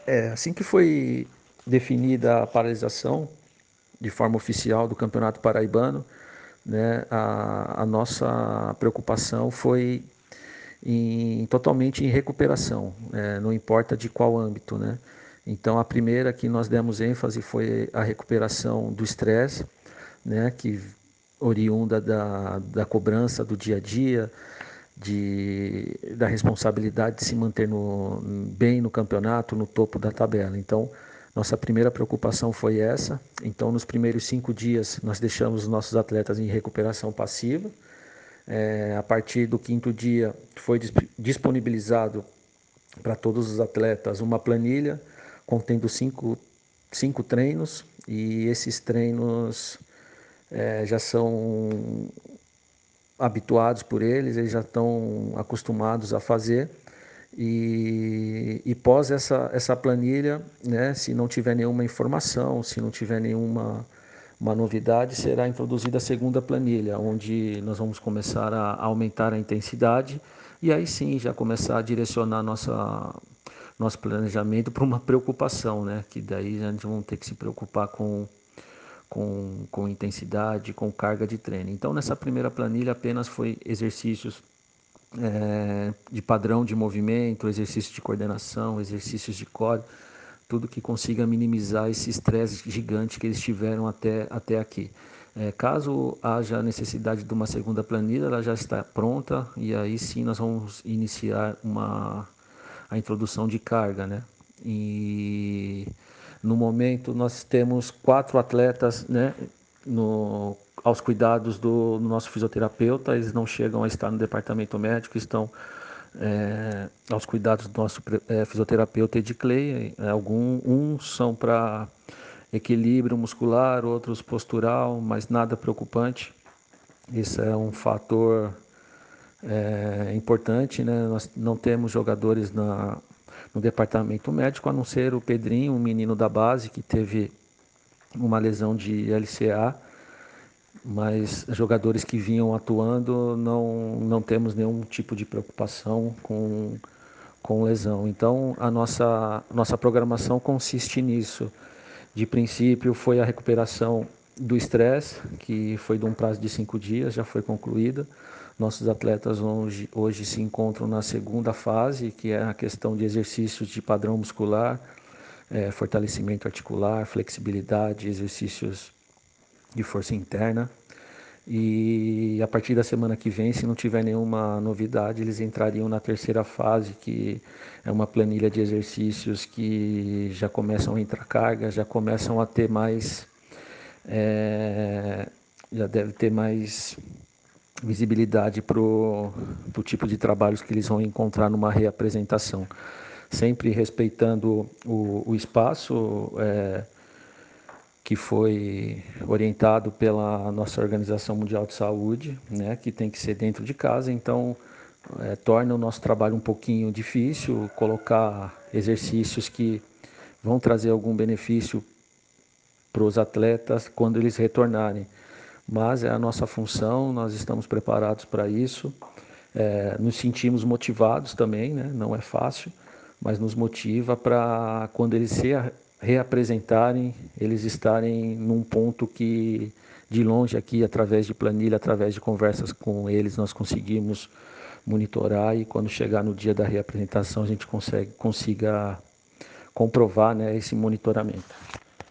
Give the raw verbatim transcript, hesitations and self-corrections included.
É, assim que foi definida a paralisação de forma oficial do Campeonato Paraibano, né, a, a nossa preocupação foi em, totalmente em recuperação, é, não importa de qual âmbito, né? Então a primeira que nós demos ênfase foi a recuperação do estresse, né, que oriunda da, da cobrança do dia a dia, de, da responsabilidade de se manter no, bem no campeonato, no topo da tabela. Então, nossa primeira preocupação foi essa. Então, nos primeiros cinco dias, nós deixamos os nossos atletas em recuperação passiva. É, a partir do quinto dia, foi disponibilizado para todos os atletas uma planilha contendo cinco, cinco treinos, e esses treinos é, já são habituados por eles, eles já estão acostumados a fazer. E, e pós essa, essa planilha, né, se não tiver nenhuma informação, se não tiver nenhuma uma novidade, será introduzida a segunda planilha, onde nós vamos começar a aumentar a intensidade e aí sim já começar a direcionar nossa, nosso planejamento para uma preocupação, né, que daí a gente vai ter que se preocupar com com, com intensidade, com carga de treino. Então, nessa primeira planilha apenas foi exercícios é, de padrão de movimento, exercícios de coordenação, exercícios de core, tudo que consiga minimizar esse estresse gigante que eles tiveram até, até aqui. É, caso haja necessidade de uma segunda planilha, ela já está pronta e aí sim nós vamos iniciar uma, a introdução de carga, né? E no momento nós temos quatro atletas, né, no, aos cuidados do, do nosso fisioterapeuta. Eles não chegam a estar no departamento médico, estão é, aos cuidados do nosso é, fisioterapeuta Edclei. É, algum, uns são para equilíbrio muscular, outros postural, mas nada preocupante. Isso é um fator é, importante, né? Nós não temos jogadores na, no departamento médico, a não ser o Pedrinho, um menino da base que teve uma lesão de L C A, mas jogadores que vinham atuando não, não temos nenhum tipo de preocupação com, com lesão. Então a nossa, nossa programação consiste nisso. De princípio foi a recuperação do estresse, que foi de um prazo de cinco dias, já foi concluída. Nossos atletas hoje, hoje se encontram na segunda fase, que é a questão de exercícios de padrão muscular, é, fortalecimento articular, flexibilidade, exercícios de força interna. E a partir da semana que vem, se não tiver nenhuma novidade, eles entrariam na terceira fase, que é uma planilha de exercícios que já começam a entrar carga, já começam a ter mais, é, já deve ter mais visibilidade para o tipo de trabalhos que eles vão encontrar numa reapresentação. Sempre respeitando o, o espaço, é, que foi orientado pela nossa Organização Mundial de Saúde, né, que tem que ser dentro de casa. Então é, torna o nosso trabalho um pouquinho difícil, colocar exercícios que vão trazer algum benefício para os atletas quando eles retornarem. Mas é a nossa função, nós estamos preparados para isso, é, nos sentimos motivados também, né? Não é fácil, mas nos motiva para quando eles se reapresentarem, eles estarem num ponto que de longe aqui, através de planilha, através de conversas com eles, nós conseguimos monitorar, e quando chegar no dia da reapresentação a gente consegue, consiga comprovar, né, esse monitoramento.